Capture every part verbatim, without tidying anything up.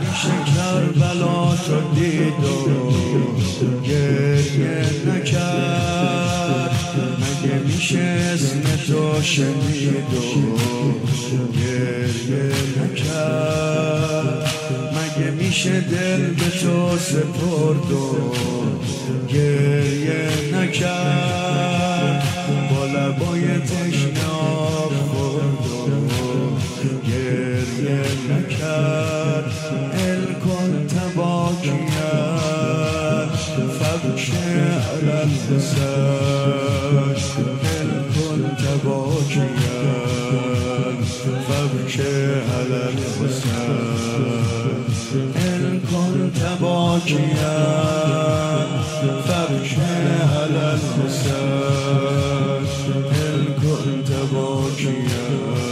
میشه کربلا تو دید و گریه نکرد؟ مگه میشه اسم تو شنید و گریه نکرد؟ مگه میشه دل به تو سپرد و گریه نکرد؟ با لبای تشنه آب خورد و گریه نکرد؟ الکنت باکیا فبکی علی الحسین، الکنت باکیا فبکی علی الحسین، الکنت باکیا فبکی علی الحسین، الکنت باکیا.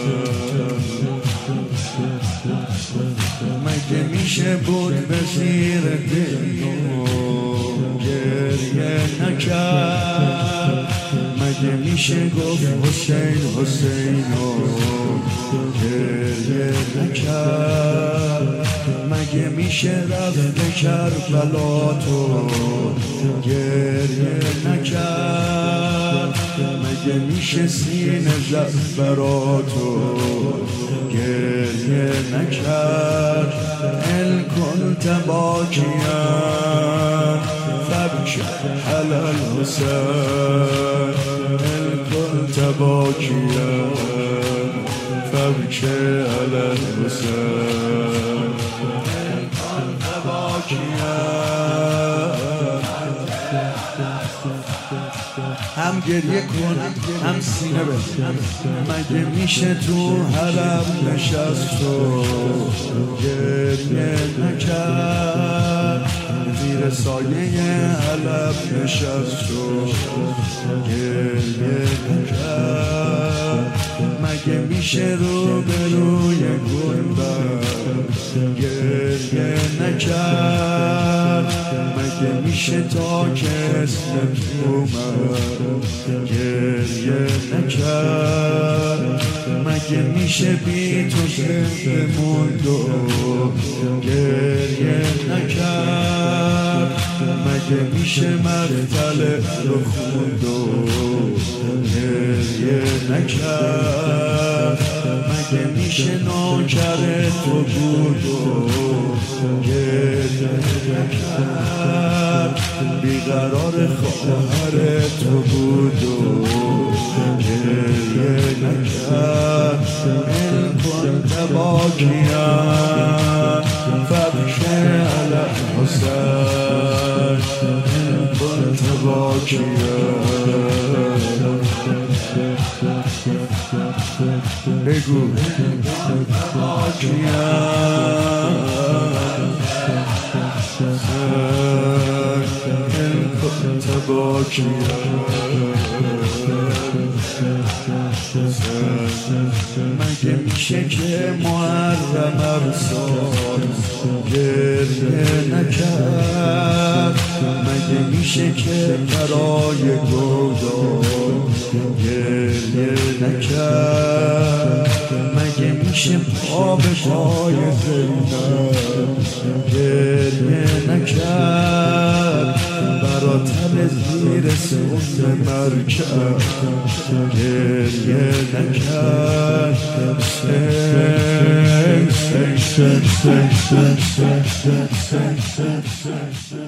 مگه میشه بود به زیر دل گریه نکرد؟ مگه میشه گفت حسین حسین و گریه نکرد؟ مگه میشه رفت به کربلا تو گریه نکرد؟ مگه میشه سینه زد برا تو گریه نکرد؟ الکنت باکیا فبکی علی الحسین، الکنت باکیا فبکی علی الحسین، الکنت باکیا. هم گریه کن هم سینه بزن. مگه میشه تو حرم نشست و گریه نکرد؟ زیر سایه علم نشست و گریه نکرد؟ مگه میشه رو به روی گنبد گریه نکرد؟ مگه میشه تا که اسمت اومد گریه نکرد؟ مگه میشه بی تو زنده موند و گریه نکرد؟ مگه میشه مقتل رو خوند و گریه نکرد؟ مگه میشه نوکر تو بود و گریه نکرد؟ بیقرار خواهر تو بود و گریه نکرد؟ الکنت باکیا فبکی علی الحسین، الکنت باکیا. بگو باکیا الکنت باکیا. مگه میشه که محرم افسار گریه نکرد؟ مگه میشه که برای گودار گریه نکرد؟ مگه میشه پا به پای زینب گریه نکرد؟ برا تل زیر سوز مرکب گریه نکرد؟ سن سن سن سن سن سن سن سن